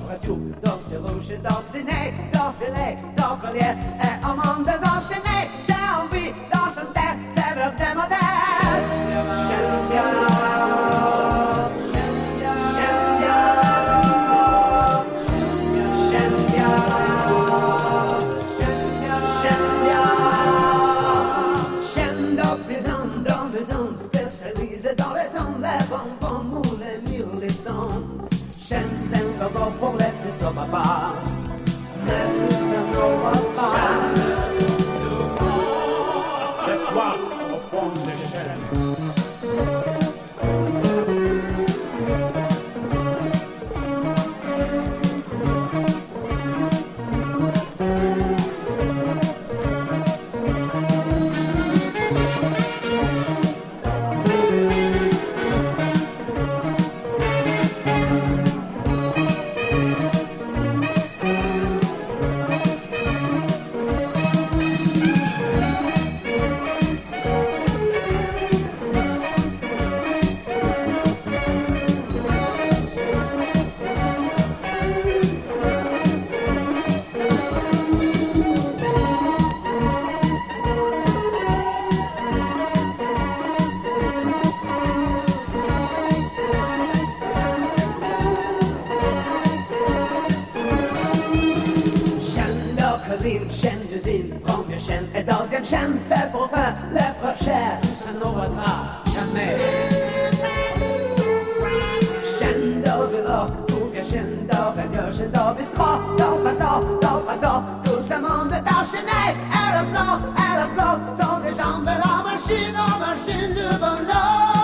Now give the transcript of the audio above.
tout, dans ses rouges, dans ses nez, dans tes lait, dans collier, et au monde désenchaîné, j'ai envie d'enchanter ces verbes démodés. J'aime bien, j'aime bien, j'aime bien, j'aime bien, j'aime dans maison spécialisée dans les temps, les bonbons mous, les murs, les tons. J'aime un gogo pour les fils au papa, mais tout ça ne va pas. Le soir, au fond de chaîne. Chaîne d'usine, première chaîne et deuxième chaîne, c'est pour que les prochains, tout ça ne vaudra jamais. Chaîne de vélo, ou bien chaîne de radio, chaîne de bistrot, d'opérateur, tout ce monde est enchaîné. Et le flot sont des jambes et la machine du bonheur.